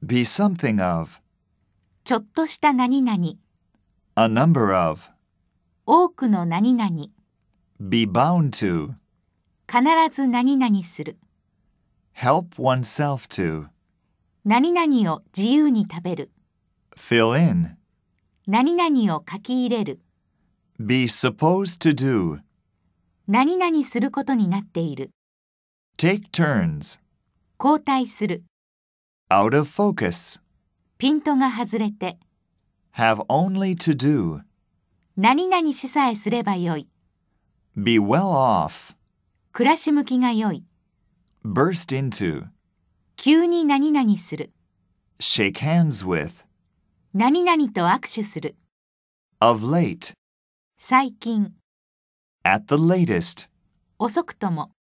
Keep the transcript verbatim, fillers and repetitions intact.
Be something of. ちょっとした何々。 A number of. 多くの何々。 Be bound to. 必ず何々する。 Help oneself to. 何々を自由に食べる。 Fill in. 何々を書き入れる。 Be supposed to do. 何々することになっている。 Take turns. 交代する。 Out of focus. ピントが外れて。 Have only to do. 何々しさえすればよい。 Be well off. 暮らし向きがよい。 Burst into. 急に何々する。 Shake hands with. 何々と握手する。 Of late. 最近。 At the latest. 遅くとも。